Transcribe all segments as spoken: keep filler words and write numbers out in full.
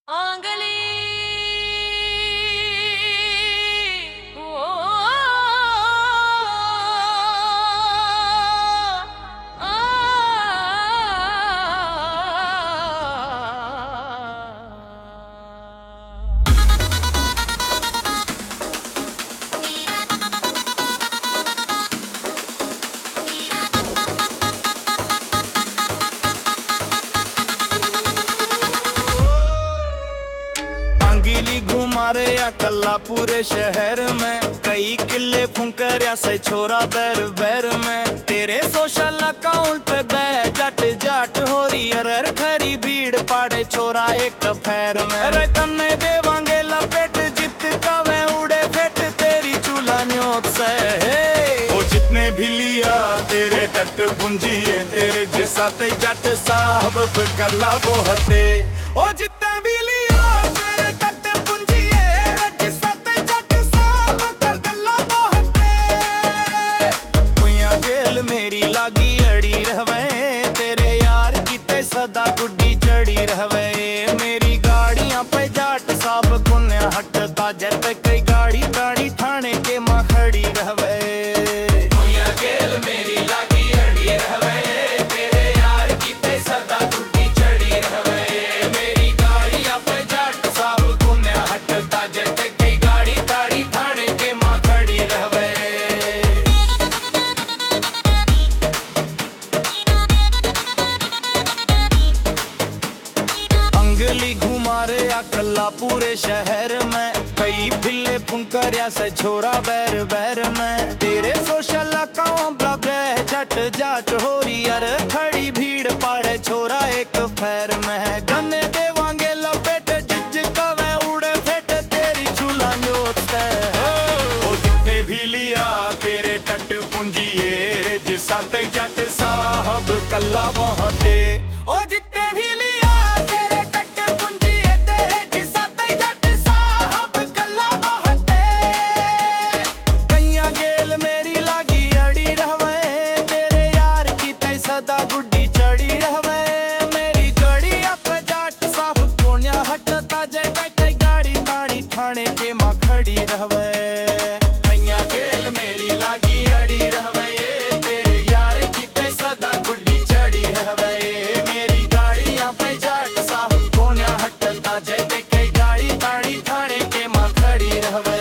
आंगली ओ, आ, अंगीली घुमा रे या कल्ला पूरे शहर में, कई किले फुंकर से छोरा बैर बैर में। तेरे सोशल अकाउंट पे गए जट जट हो रही अरर खरी भीड़ पाड़े छोरा एक फैर में। अरे तन्ने देवांगे लपेट जित कवे उड़े फेट तेरी चूल्हा न्योत से ओ जितने भी लिया तेरे तट पूंजिए तेरे जैसा ते जट साहब कल्ला वो हते ओ जितने भी लिया तेरे तट पूंजिए जैसा ते जट साहब कल्ला वो हते। कुइयां जेल मेरी लागी अड़ी रहवे तेरे यार किते सदा गुड्डी चढ़ी रहवे। मेरी गाड़ियां पे जाट साहब कुन्या हटता जट कई गाड़ी गाड़ी थाने के मां खड़ी रहवे। अंगली घुमा रे कल्ला पूरे शहर में, कई फिले फुंकरिया से छोरा बैर बैर में। तेरे सोशल अकाउंट ब्लॉगे झट जाट हो रही अर खड़ी भीड़ पाड़े छोरा एक फैर में। गन्ने देवांगे लपेट जिज कवे उड़े फेट तेरी चूल्हा न्योत से ओ जितने भी लिया तेरे तट पूंजिए जिसा ते जट साहब कल्ला वहाते ओ जितने भी लिया तेरे तट पूंजिए तेरे जिसा ते जट साहब कल्ला वहाते। कईयां गेल मेरी लागी अड़ी रहवे तेरे यार की ते सदा गुड्डी चढ़ी रहवे। मेरी गड़ी अप जाट साहब कोन्या हटता जे कई गाड़ी गाड़ी थाने के मां खड़ी रहवे। कईयां गेल मेरी लागी अड़ी रहवे तेरे यार की ते सदा गुड्डी चढ़ी रहवे। मेरी गाड़ियां पे जाट साहब कोन्या हटता जे कई गाड़ी गाड़ी थाने के मां खड़ी रहवे।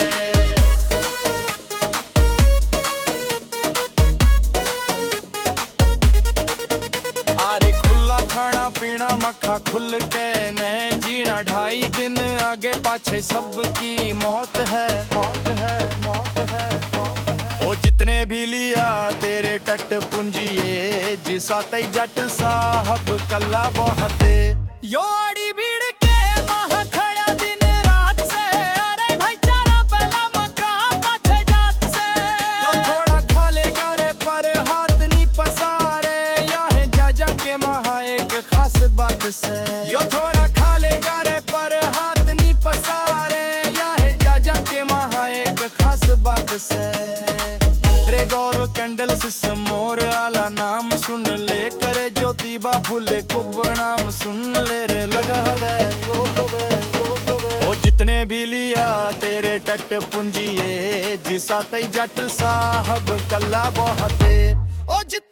आरे खुला खाना पीना मक्खा खुल के न जीना ढाई दिन आगे पाछे सबकी मौत है मौत है मौत है मौत है। ओ जितने भी लिया तेरे तट पूंजिए जिसा ते जट साहब कल्ला वहाते यो आड़ी भीड़ के माह खड़ा दिन रात से। अरे भाईचारा पहला मकाम पाछे जात से यो थोड़ा खाले करे पर हाथ नहीं पसारे यहाँ जाजा के महा एक खास बात से। यो थोड़ा खाले करे पर हाथ नहीं पसारे यहाँ जाजा के महा एक खास बात से। रे गौर कैंडल से मोर आला नाम सुन ले करे ज्योतिबा फूले कुब नाम सुन ले रे लगा है ओ जितने भी लिया तेरे तट पूंजिए जिसा ते जट साहब कल्ला वहाते ओ जितने